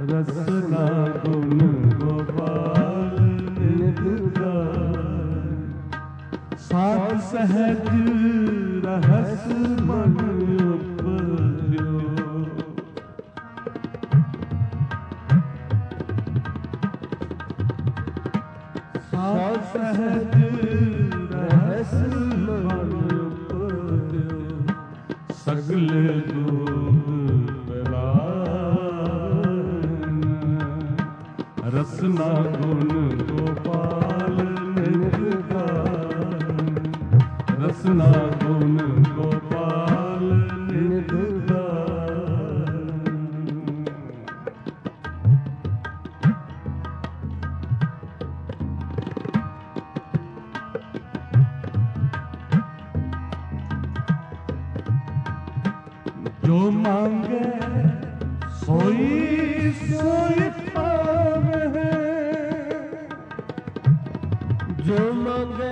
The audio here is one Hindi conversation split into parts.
रसना गुण गोपाल निधान, साध सहज रहस मन उपजो। साध सहज रहस मन उपजो, सगल दुख बलान, रसना गुण गोपाल निधान, रसना गुण गोपाल निधान। जो मांगे सोई सोई पावे, जो मांगे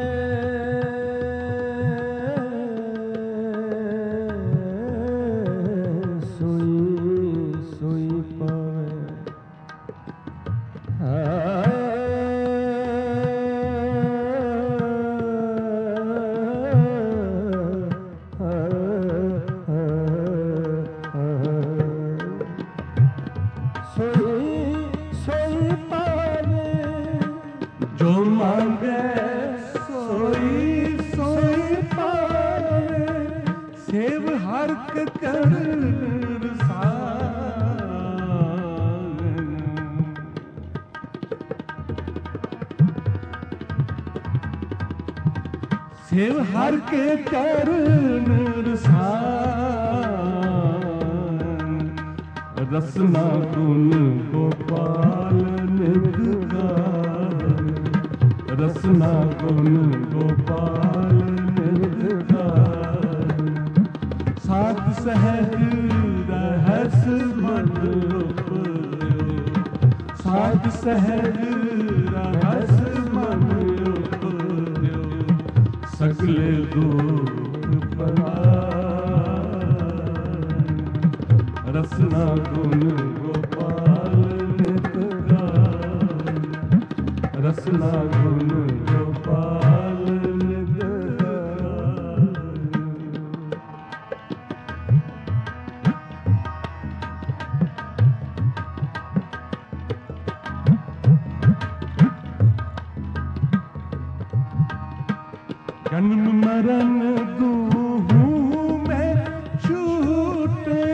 जो मांगे सोई सोई पावे, सेव हर के कर रसायन। सेव हर के कर रसायन, रसना गुण गोपाल निधान, रसना गुण गोपाल निधान, साध सहज रहस मन उपजो, साध सहज रहस मन उपजो, सगल दुख बलान, रसना गुण गोपाल निधान, रसना गुण गोपाल निधान। जन्म मरण दूहूं में छूटे,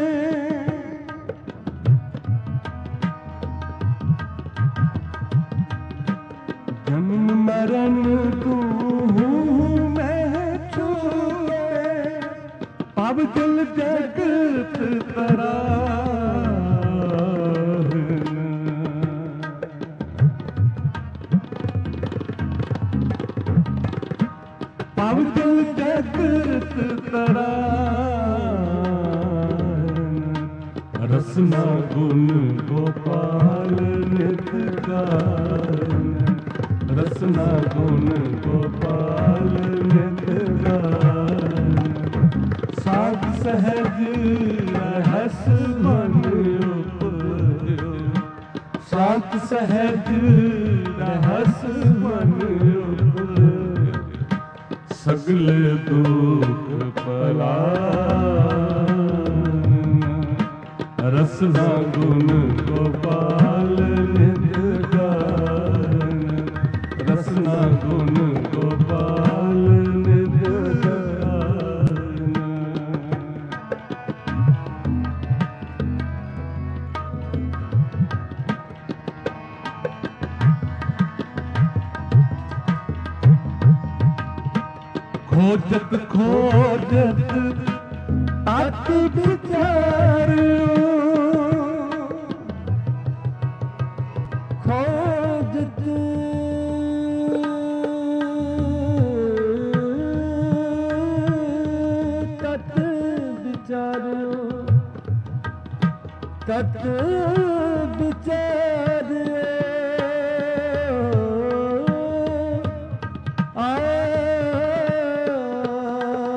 जन्म मरण दूहूं में छूटे, पाव जल जगत तराहन, पाव जल जगत तराहन, रसना गुण गोपाल निधान, रसना गुण गोपाल निधान, साध सहज रहस मन उपजो, साध सहज रहस मन उपजो, सगल दुख बलान, रसना गुण गोपाल निधान, रसना गुण गोपाल निधान। खोजत खोजत तात विचारो, खोजत तात विचारो, तात विचारो,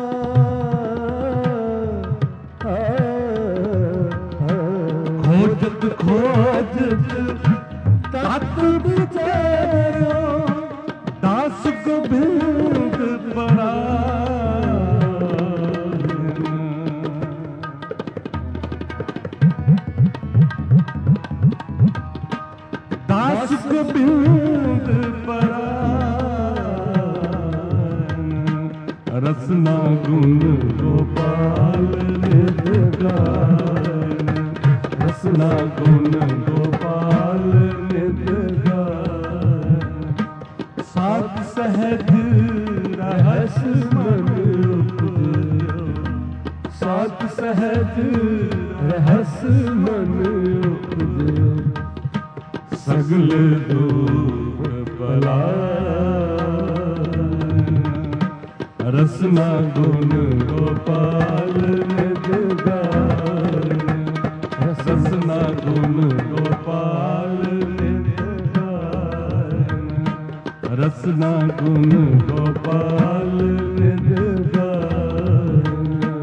खोजत खोजत खोजत तत विचारो दास गोविंद परायण दास गोविंद परायण रसना गुण गोपाल नित गायन रसना गुण गोपाल नित गायन सात सहज रहस मन उपजयो सात सहज रहस मन उपजयो सगल दुख पलायन रसना गुण गोपाल नित गायन रसना गुण गोपाल नित गायन रसना गुण गोपाल नित गायन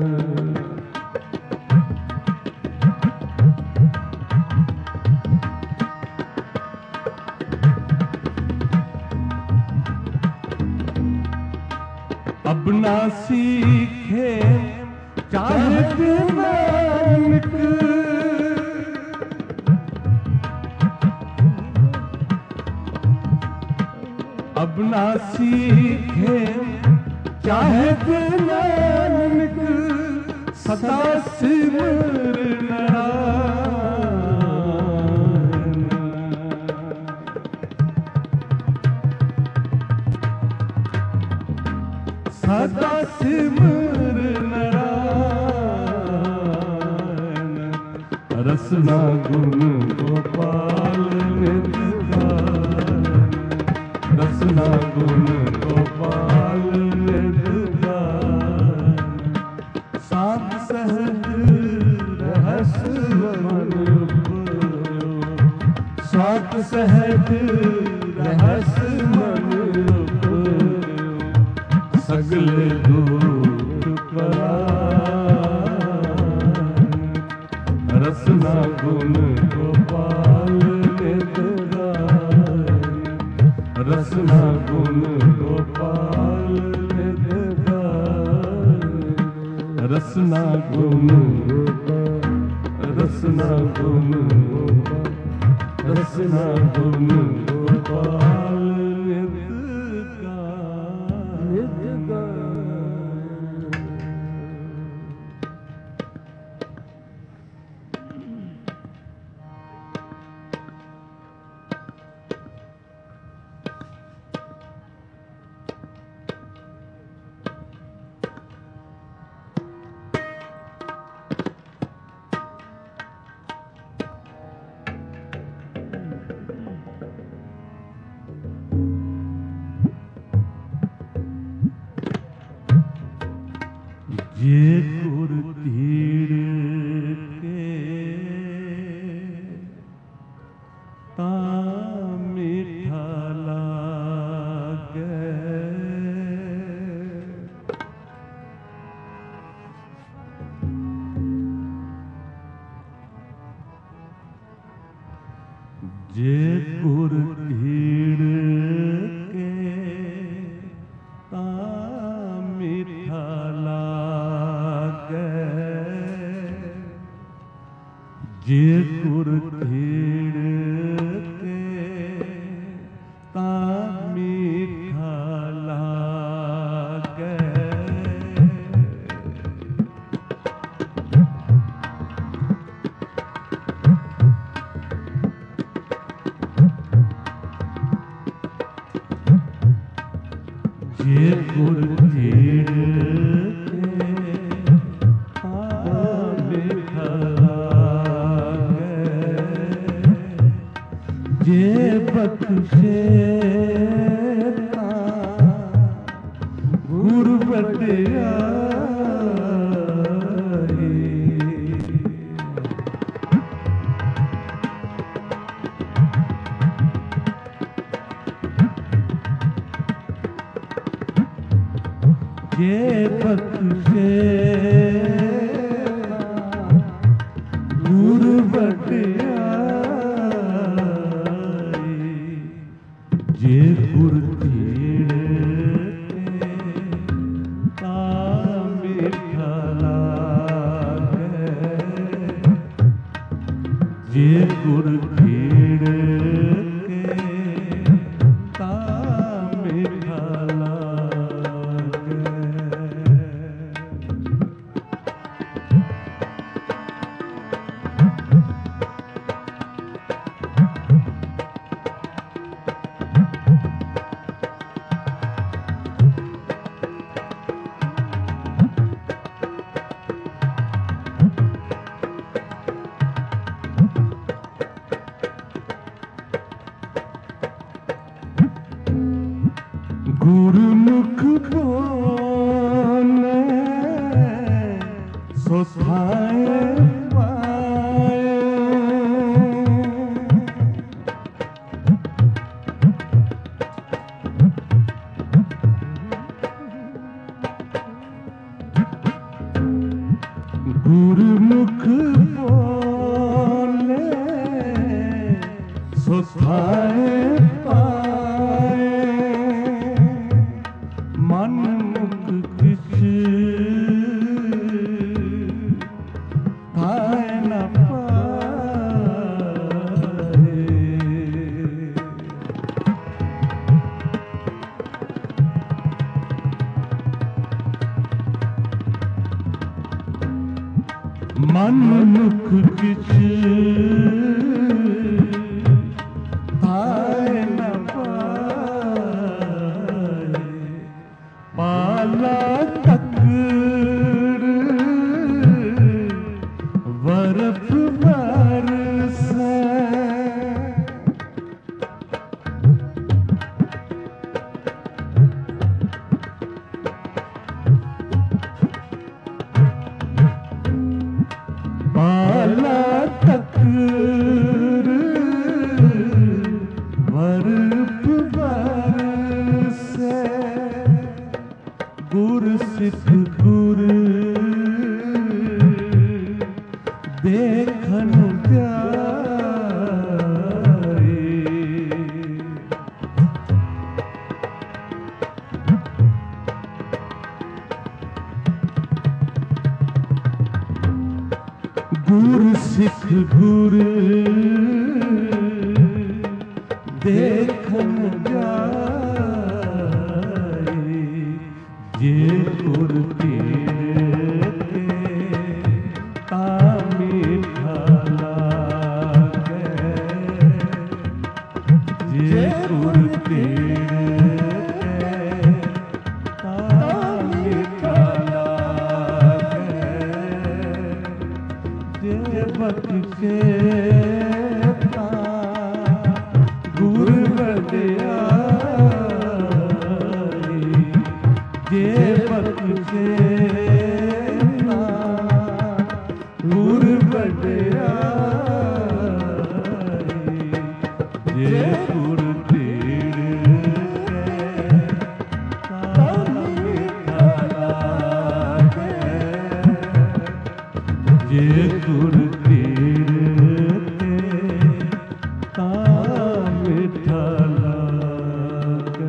अब ना सीखे चाहे नानक अब ना सीखे चाहे नानक सदा सिमर नारायण सदा सिमर नारायण रसना गुण गोपाल नित गायन रसना गुण गोपाल नित गायन सात सहज रहस मन उपजयो सात सहज रहस मन उपजयो सगल दुख परायण रसना गुण गोपाल नित गायन रसना गुण गोपाल नित गायन रसना गुण रसना गुण रसना गुण गोपाल नित ये गुर तीर के ता मीठा लागे जे गुर तीर के ता मीठा जे गुर तीर के ता मीठा लागे जे गुर तीर जे बख्शे गुर बटियाई जे बख्शे गुर बटियाई जे गुर खेड़ के ता मीठा लागे। गुरुमुख बोले सो थाए पाए। गुरुमुख बोले सो थाए पाए। मन मुख किछ थाए न पाए। मन मुख किछ थाए न पाए। पाला तकड़ बर्फ बरसे। पाला तकड़ बर्फ बरसे। गुर सिख गुर देखन प्यारे। गुर सिख गुर देखन जाए। जे गुर खेड़ के ता मीठा लागे। जे गुर खेड़ के ता मीठा लागे। जे बख्शे ता गुर वडियाई। जे बख्शे ता गुर वडियाई। जे गुर खेड़ के ता मीठा लागे। जे गुर खेड़ के ता मीठा लागे।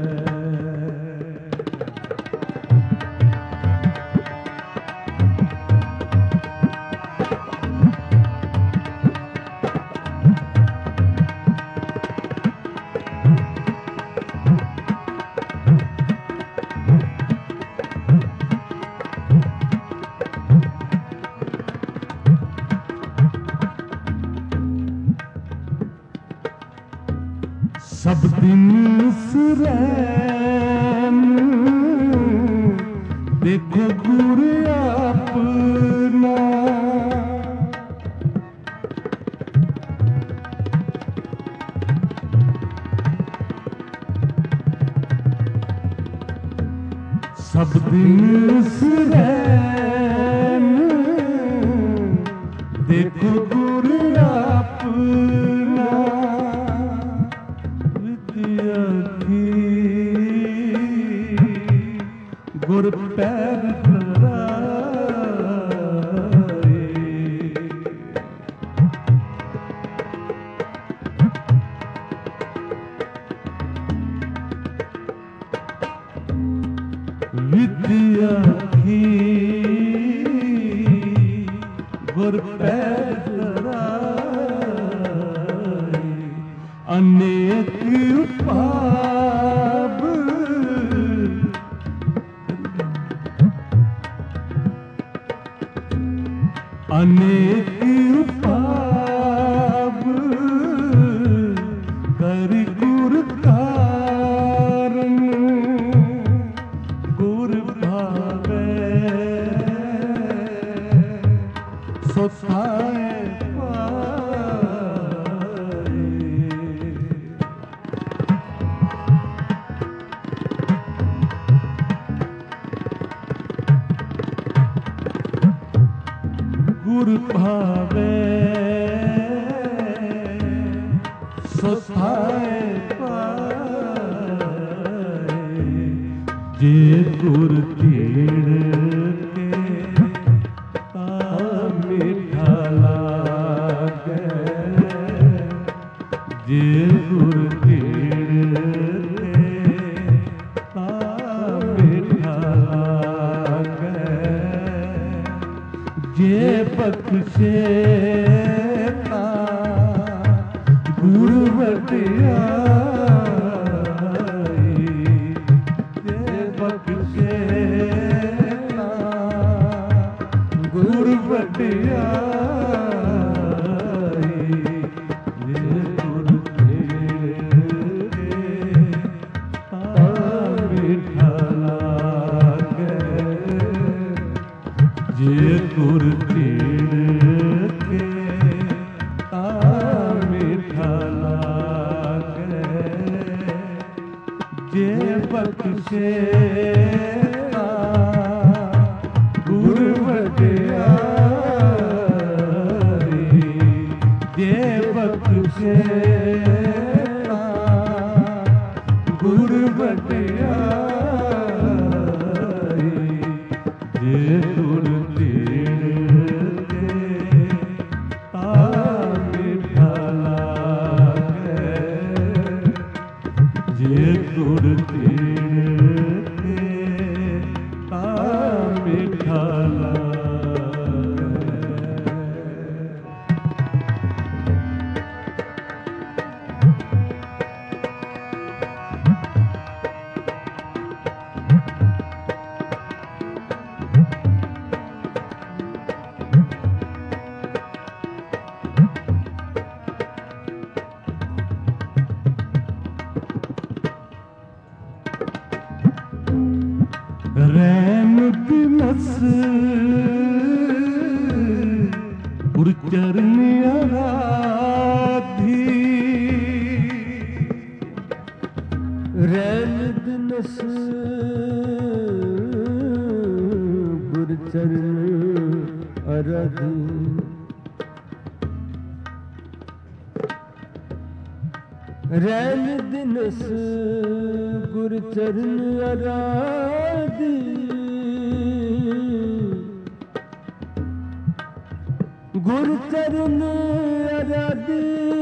सब दिन सुरैन देखो गुर अपना। सब दिन सुरैन देखो गुर अपना। विद्या की गुर पैर धराए। विद्या की गुर पैर धराए। अनेक पाप अनेक पाप करि गुर कारण गुर भावे सो थाए गुर भावे सो थाए पाए जे गुर तीड़ के मीठा लागे जे गुर तीड़ के मीठा लागे जे बख्शे गुर वटियाई जे बख्शे गुर वटियाई जे गुर तेरे मीठा लागे जे गुर तीड़ के मीठा लागे जे बख्शे गुर वटियाई जे बख्शे गुर वटियाई जे गुर जे गुर तीड़ के मीठा लागे रैन दिनस गुर चरण आराधी रैन दिनस गुर चरण आराधी रैन दिनस गुर चरण आराधी गुर चरण आराधी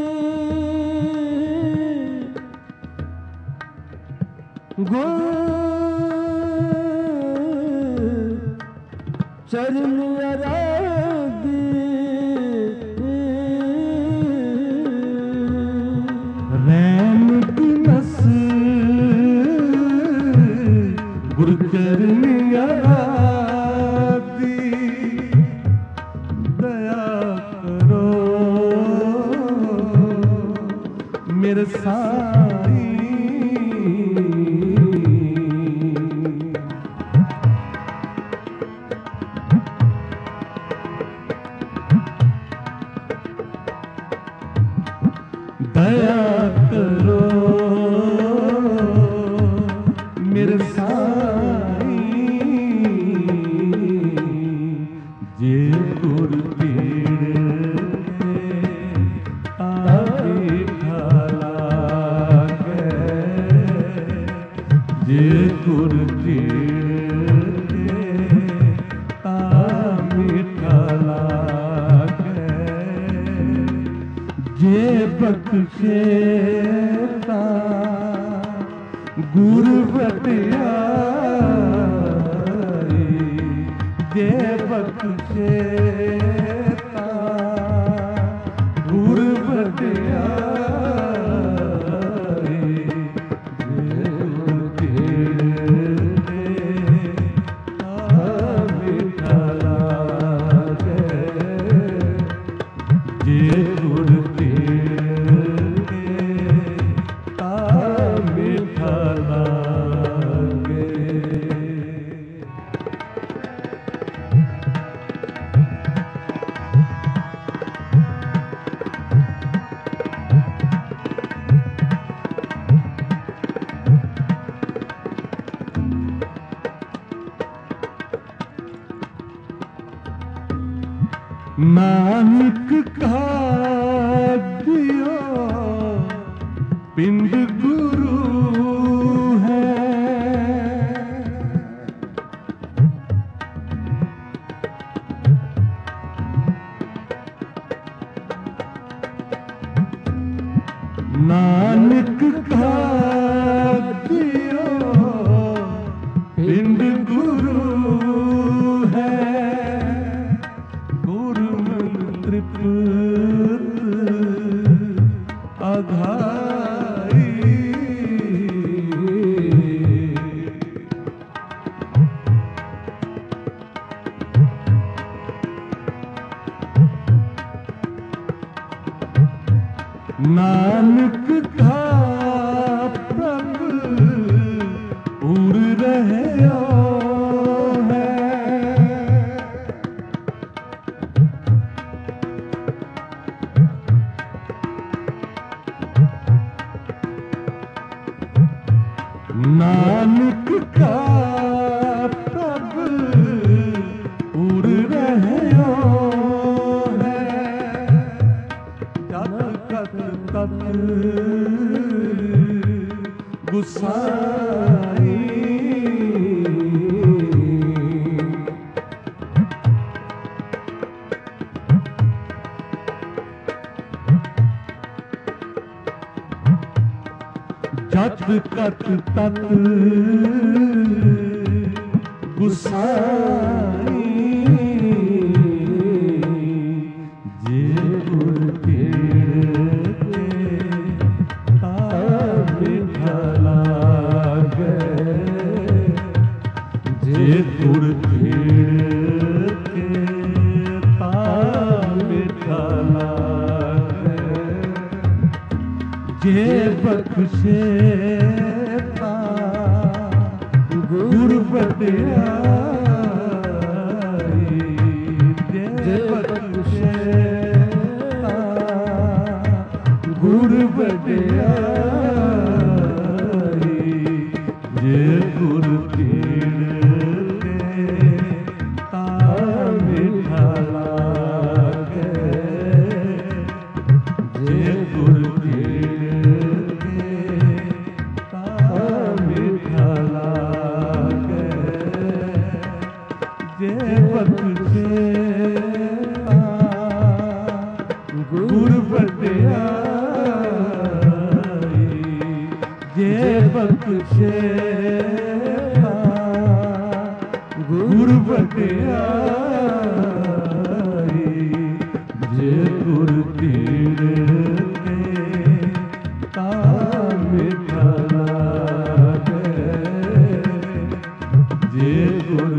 गुर चरण आराधी रैन दिनस गुर चरण आराधी दया करो मेरे साईं दया करो मेरे साईं जे गुर तीड़ मीठा लागे जे गुर तीड़ मीठा लागे जे बख्शे गुर वटियाई जे बख्शे गुर वटियाई नानक का दियो पिंड गुरु है। नानक का दियो पिंड गुरु है। गुरु मंत्र आधारी नानक का प्रभु उड़ रहे है। नानक का प्रभु उड़ रहे है। जत कत तत गुसाई जत कत तत गुसाई जे गुर कीर्ते मिठा लागे। जे गुर कीर्ते मिठा लागे। जे बख्शे गुरु बटियाई। जे बख्शे गुरु बटियाई। जे गुरु कीर्ते मिठा लागे। जे गुरु जे बख्शे गुरु बटियाई। जे बख्शे गुरु बटियाई। जे गुरु कीर्ते मिठा लागे। जे गुरु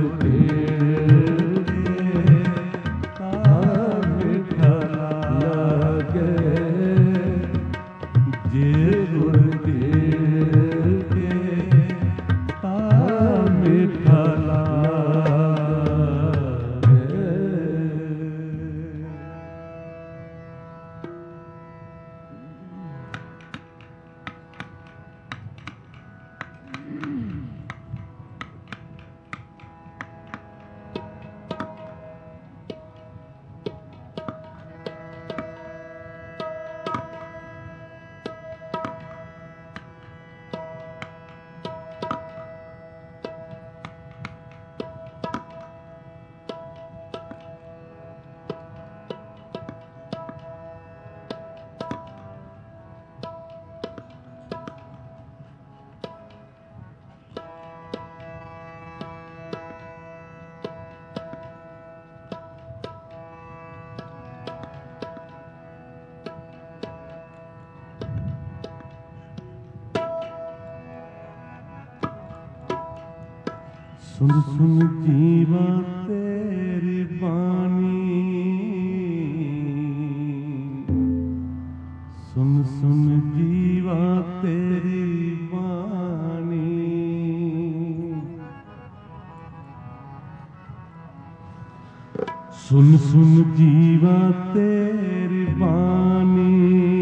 सुन सुन जीवा तेरी बानी। सुन सुन जीवा तेरी बानी। सुन सुन जीवा तेरी बानी।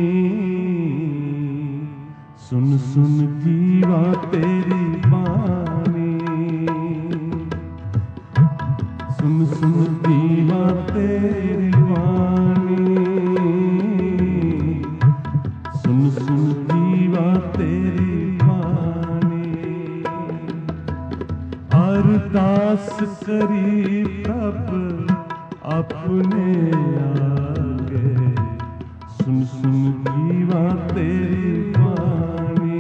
सुन सुन जीवा तेरी बानी। सुन सुन जीवा तेरी बानी। सुन सुन जीवा तेरी बानी अरदास करी प्रभ अपने आगे सुन सुन जीवा तेरी बानी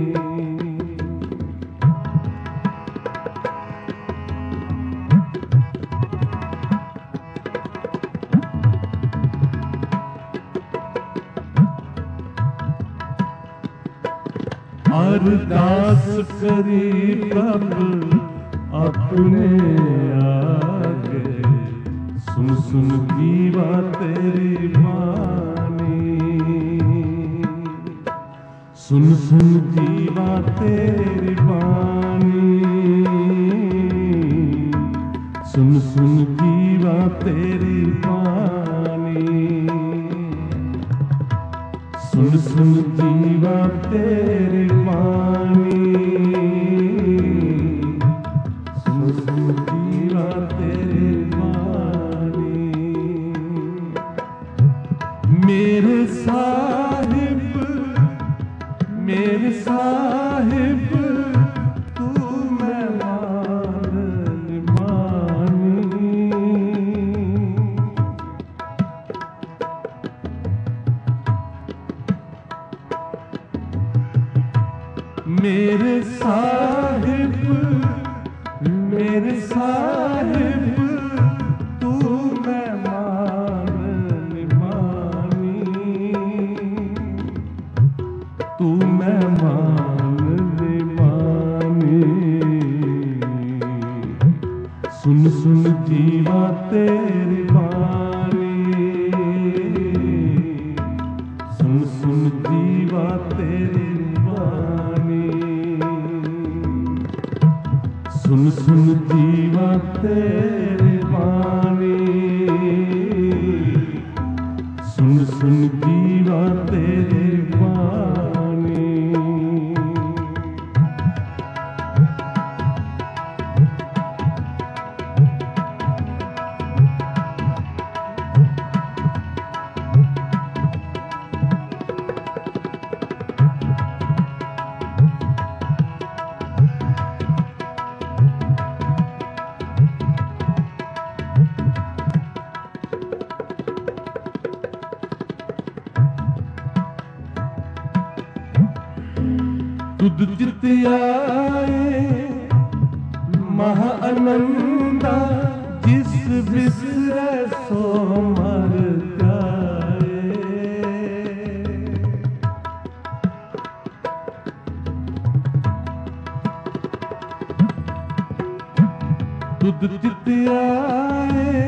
अरदास करी प्रभु अपने आगे सुन सुन जीवा तेरी बानी सुन सुन जीवा तेरी बानी सुन सुन जीवा तेरी बानी सुन सुन जीवा तेरी बानी सुन सुन जीवा तेरी बानी मेरे साहिब तू मेहमान निभानी मेरे साहिब तू मेहमान निभानी तू मेहमान निभानी सुन सुन जीवा तेरी बानी सुन सुन जीवा तेरी सुन सुन जीवा तेरी बानी सुन सुन जीवा तेरी बानी तुद चित आए महाअनंदा जिस बिसरे सो मर जाए तुद चित आए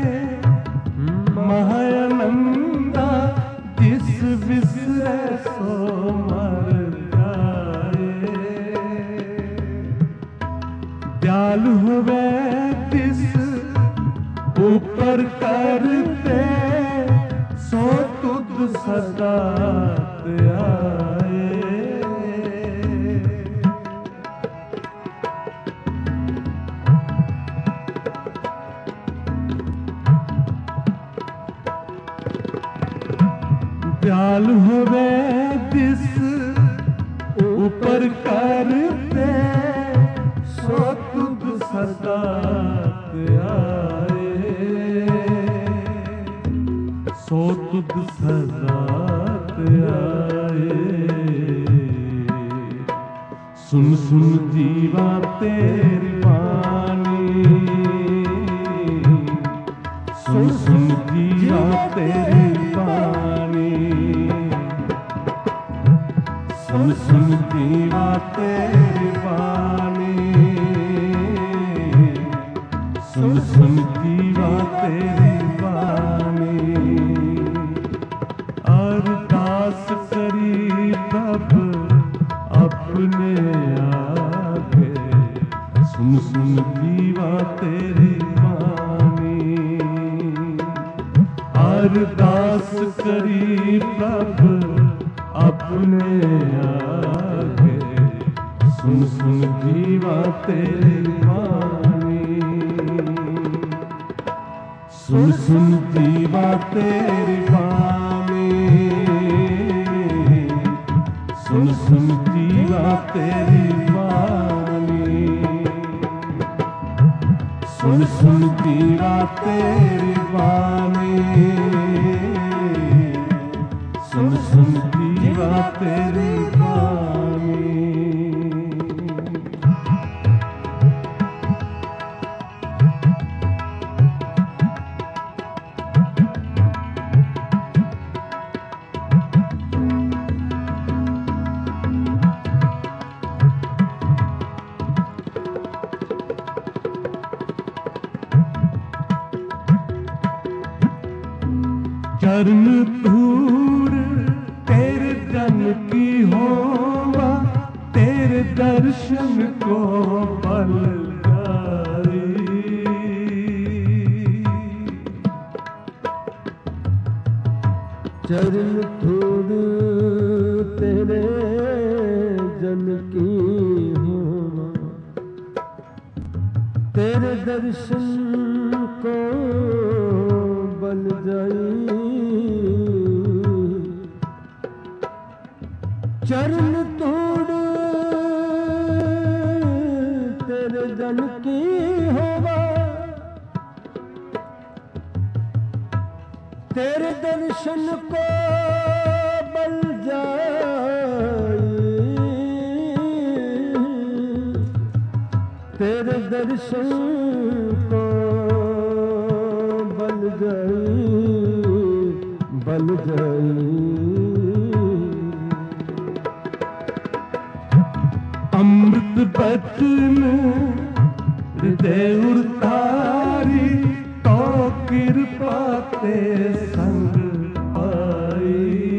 महाअनंदा जिस बिसरे सो मर दयालु हुए तिस ऊपर करते सो तुद सदा आए दयालु हुए तिस ऊपर करते सो तुद सदा आए सो तुद सदा आए सुन सुन जीवा तेरी बानी सुन सुन जीवा तेरी बानी सुन सुन जीवा तेरी बानी सुन सुन जीवा तेरी बानी अरदास करी प्रभु अपने आगे सुन सुन जीवा तेरी बानी अरदास करी प्रभु अपने आगे सुन सुन जीवा तेरी बानी सुन सुन जीवा तेरी बानी सुन सुन जीवा तेरी वाणी, सुन सुन जीवा तेरी वाणी, सुन सुन जीवा तेरी वाणी। चरण धूर तेरे जन की होवा, तेरे दर्शन को बल जाई। चरण धूर तेरे जन की होवा, तेरे दर्शन को बल जाई। चरण तोड़ तेरे जन की होवा, तेरे दर्शन को बल जाई। तेरे दर्शन को बल जाई, बल जाई। अमृत बचन हृदय उतारी, तो कृपा ते संग पाई।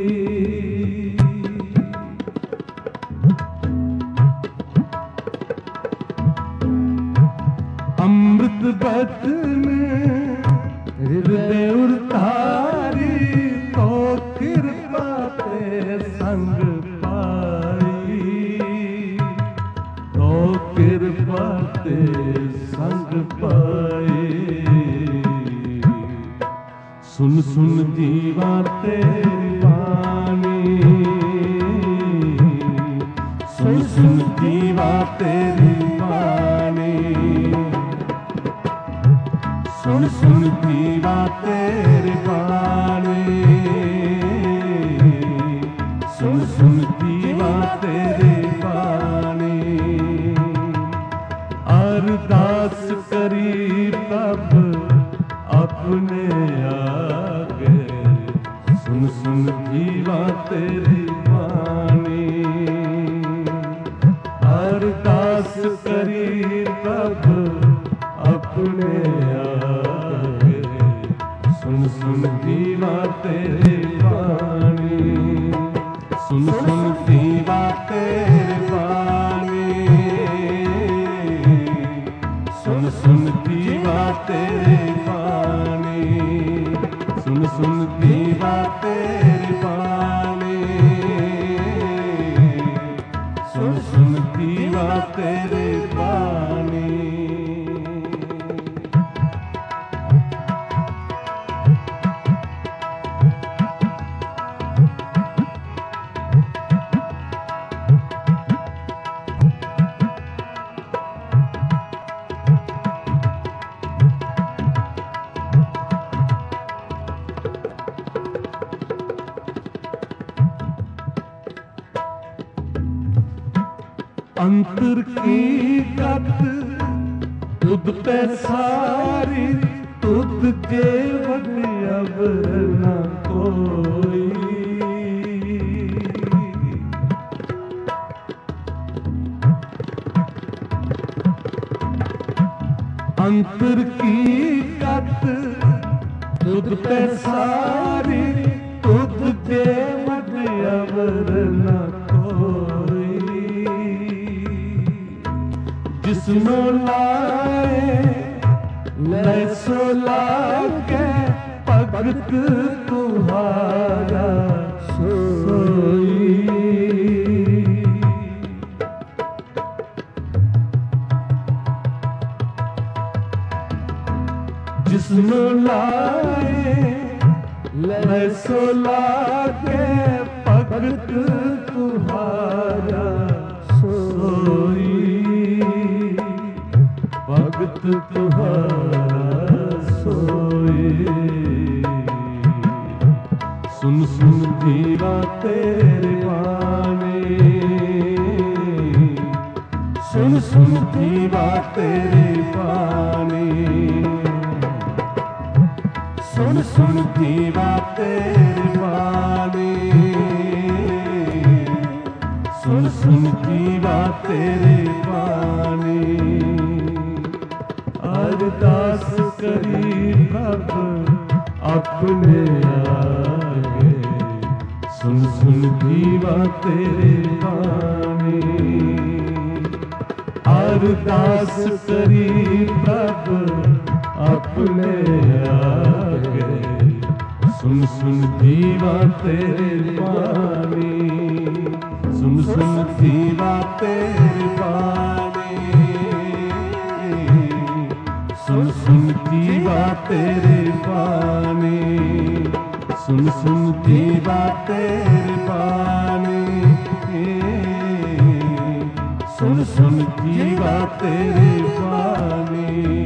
अमृत बचन हृदय उतारी, तो कृपा ते संग कृपा ते संग पाए। सुन सुन जीवा तेरी वाणी, सुन सुन जीवा तेरी वाणी, सुन सुन जीवा तेरी वाणी, सुन सुन जीवा तेरी वाणी। अरदास करी प्रभ अपने आगे, सुन सुन जीवा तेरी वाणी। अरदास करी प्रभ अपने आगे, सुन सुन जीवा तेरी वाणी, सुन सुन जीवा तेरी वाणी, सुन सुन जीवा तेरी वाणी, सुन सुन जीवा तेरी वाणी, सुन सुन जीवा तेरी वाणी। अंतर की गत तुद पे सारी, तुद के अब न कोई। अंतर की गत तुद पे सारी, तुद के अब न कोई। जिसनो लाए लय सो लागे, भगत तुम्हारा सोई। जिसनो लाए लय सो लागे, भगत तुम्हारा भगत तुम्हारा सोए। सुन सुन जीवा तेरे बानी, सुन सुन जीवा तेरे बानी, सुन सुन जीवा तेरे बानी, सुन सुन जीवा तेरे बानी। अरदास करी प्रभु अपने आगे, सुन सुन जीवा तेरे बानी। अरदास करी प्रभु अपने आगे, सुन सुन जीवा तेरे बानी, सुन सुन जीवा तेरे बानी, सुन सुन जीवा तेरे बानी, सुन सुन जीवा तेरे बानी, सुन सुन जीवा तेरे बानी।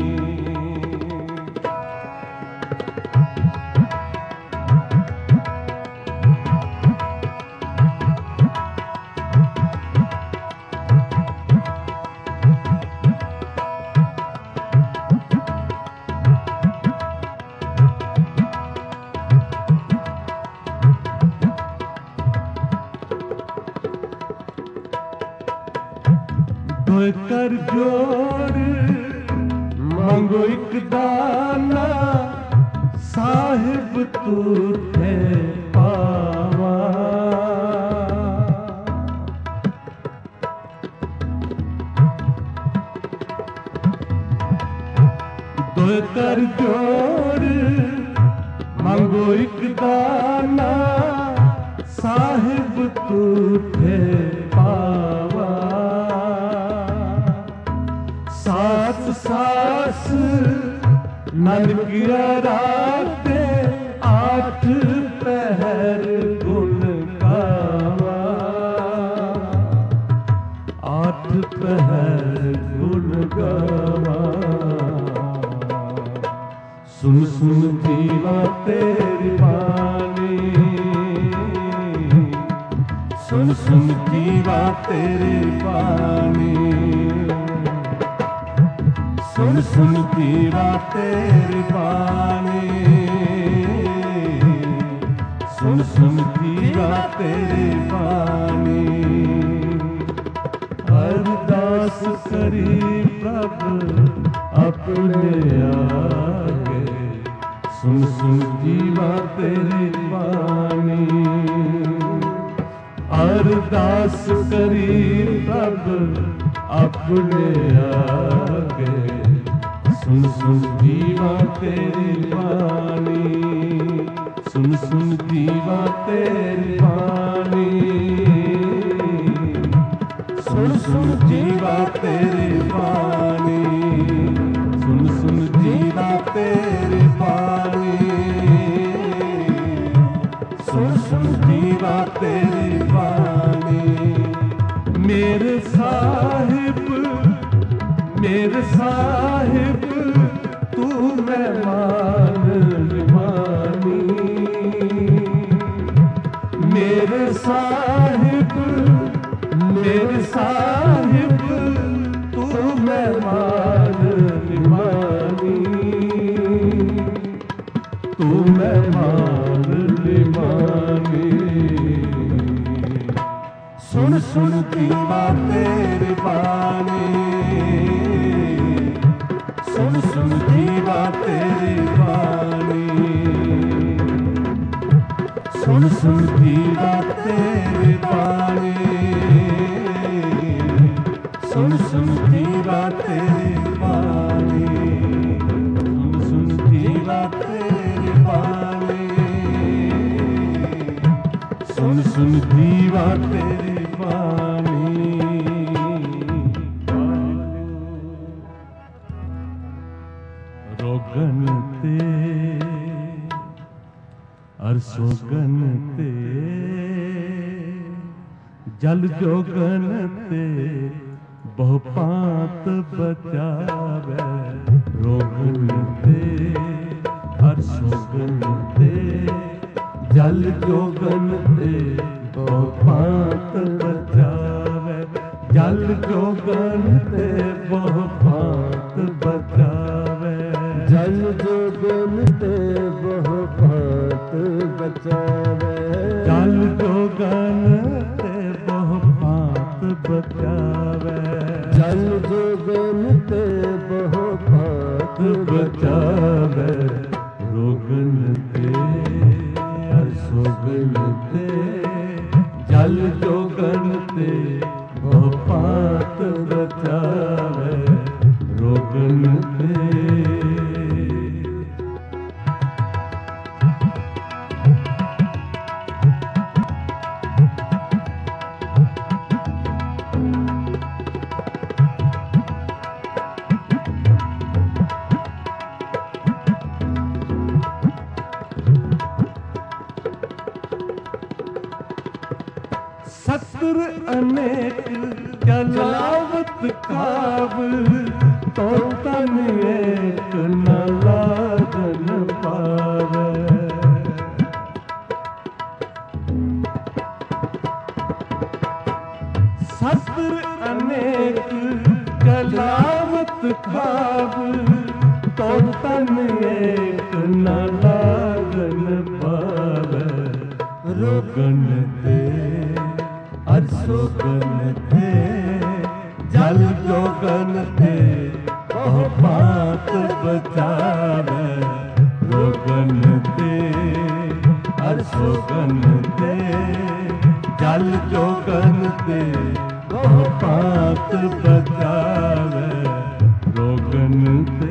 कर जोड़ मांगो एक दाना, साहिब तू थे पावा। दो कर जोड़ मांगो एक दाना, साहिब तू थे पावा। सात सास ननकिया राते, आठ पहर गुण गावा, आठ पहर गुण गावा। सुन सुन जीवा तेरी बानी, सुन सुन जीवा तेरी बानी, सुन सुन जीवा तेरी बानी, सुन सुन जीवा तेरी बानी। अरदास करी प्रभु अपने आगे, सुन सुन जीवा तेरी बानी। अरदास करी प्रभु अपने आगे, सुन सुन जीवा तेरी बानी, सुन सुन जीवा तेरी बानी, सुन सुन जीवा तेरी बानी, सुन सुन जीवा तेरी बानी, सुन सुन जीवा तेरी बानी। मेरे साहिब, मेरे साहिब तू मेहमान निमानी। मेरे साहिब, मेरे साहिब तू मेहमान निमानी, तू मेहमान निमानी। सुन सुन जीवा तेरी बानी, सुन सुन जीवा तेरी बानी, सुन सुन जीवा तेरी बानी, सुन सुन जीवा तेरी बानी, सुन सुन जीवा तेरी बानी, सुन सुन जीवा तेरी बानी। रोगन ते अर सोगन ते, जल जोगन ते बहु पात बचावे रोगन ते हर सोगन ते जल जोगन ते बहु पात बचावे जल जोगन ते बहु पात बचावे जल जोगन ते बहु पात बचावे जल जोगन ते बहु पात बचावे जल जोगन ते बहु पात बचावे रोगन ते हर सोगन ते जल जोगन ते बहु पात बचावे रोगन ते सत्र अनेक जलावत काब तो तन एक न लागन पावे सत्र अनेक जलावत काब तो तन एक न लागन पावे रोगन ते हर सोगन ते जल जोगन ते बहु पात बचावे रोगन ते हर सोगन ते जल जोगन ते बहु पात बचावे रोगन ते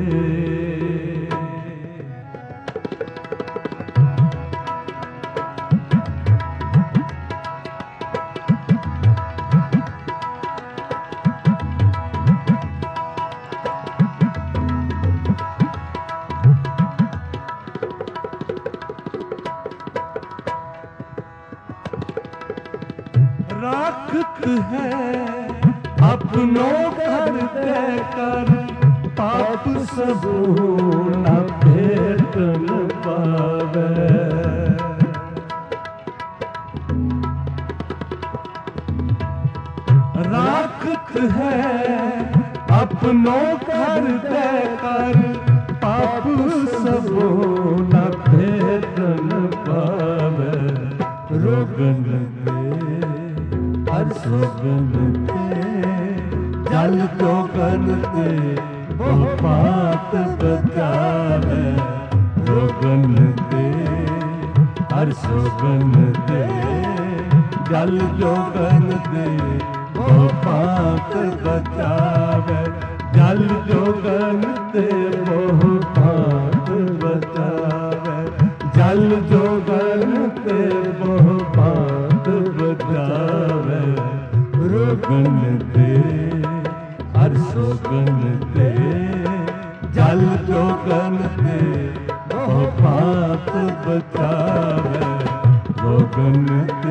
राखत है अपनों घर देकर पाप सब न भेट न पावे राखत है अपनों घर देकर पाप सब न भेट न पावे रोगन ते हर सोगन ते जल जोगन ते बहु पात बचावे रोगन ते हर सोगन ते जल जोगन ते बहु पात बचावे जल जोगन ते बहु पात बचावे जल जोगन ते बहु पात बचावे रोगन ते हर सोगन ते जल जोगन ते बहु पात बचावे रोगन ते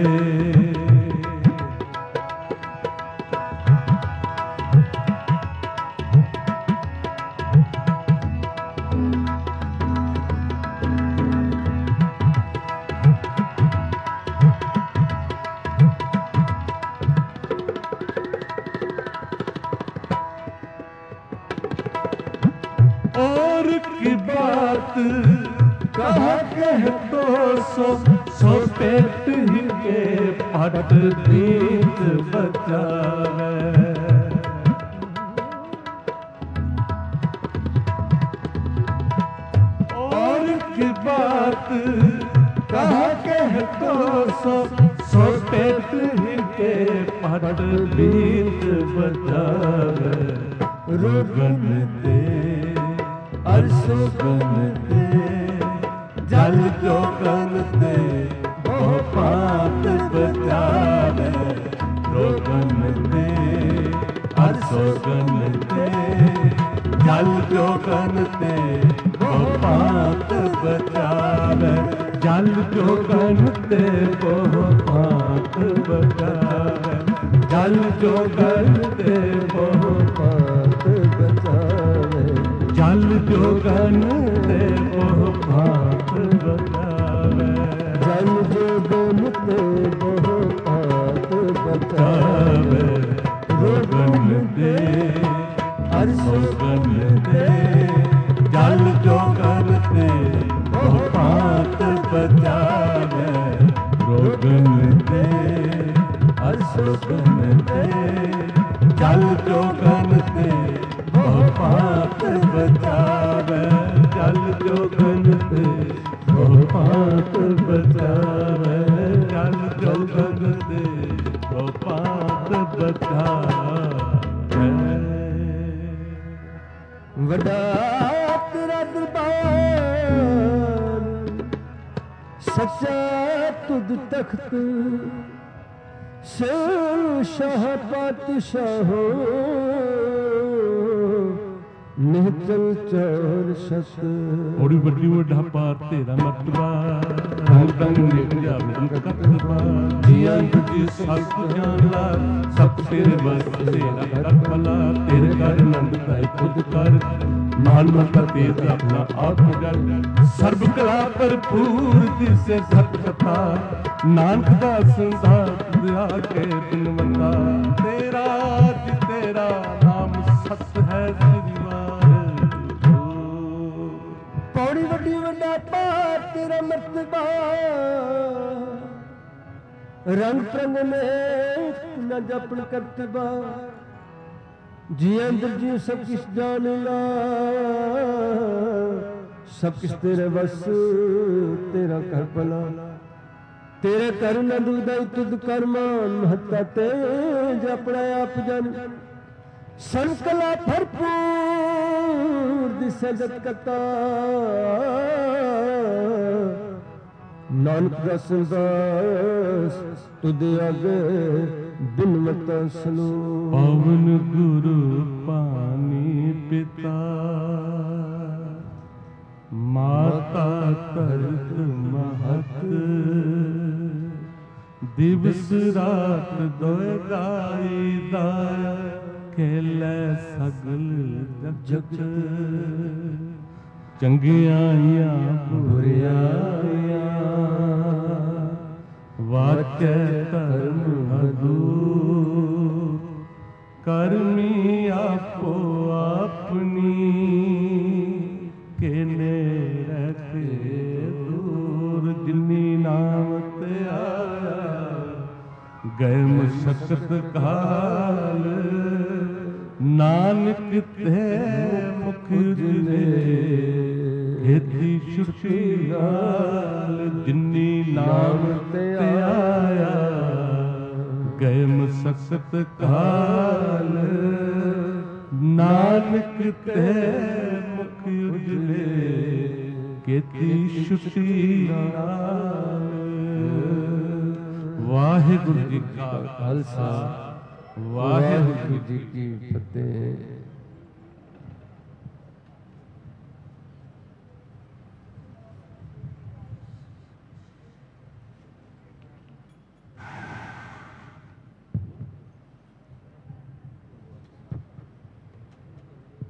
और की बात कहा कह तो सो पेट ही के पट दीत बचावे और की बात कहा कह तो सो पेट ही के पट दीत बचावे रोगन ते हर सोगन ते जल जोगन ते बहु पात बचावे रोगन ते हर सोगन ते जल जोगन ते बहु पात बचावे जल जोगन ते बहु पात बचावे जल जोगन ते जोगन ते बहु भांत बचावे, जल जोगन ते बहु भांत बचावे, रोगन दे हर सोगन दे, जल जोगन ते बहु भांत बचावे, रोगन दे हर सोगन दे, जल जोगन ते बहु भांत बचावे, जल जोगन ते बहु भांत बचावे, जल जोगन ते बहु भांत बचावे। वड्डा तेरा दरबार सच्चा तुद तख्त, शाह पातशाह निहचल चौर सत। बड़ी बड़ी वड्ढापा तेरा मतबा, रंग रंग ने पंजाबी कतबा, जियां तुझी सत जान ला, सब तेरे बस तेरा कर भला, तेरे कर नंद ताई खुद कर, मान मता तेज अपना आप जल, सर्ब कला भरपूर दिसे सत कथा, नानक दा संसार दिया के बिनवंता, तेरा जी तेरा नाम सत है पौड़ी वड्डी वड्डा पार तेरा मर्तबा, रंग प्रंग में न जपन करतबा, जी अंदर जी सब किस जान ला, सब किस तेरे बस तेरा कर भला, तेरे कर न दूदाई तुद कर मान, महत्ता तेज अपना आप जन, संकला भरपूर दिसे जत कता, नानक दस दास तुद आगे बिनवता सलो। पवन गुरु पानी पिता, माता तरत महत, दिवस रात दोए गाई दाया, खेलै सगल जगत, चंगियाइयां बुरियाइयां, वाक्य धर्म अदूर, करमी आपो अपनी, केने रहते दूर, जिन्नी नाम ते आया, गए मशक्कत काल, नानक ते मुख उजले, खेती छुट्टी गाल, जिन्नी नाम ते आया, गए मशक्कत काल, नानक ते मुख उजले, खेती छुट्टी गाल। वाहिगुरु जी का खालसा, वाहिगुरु जी की फतेह।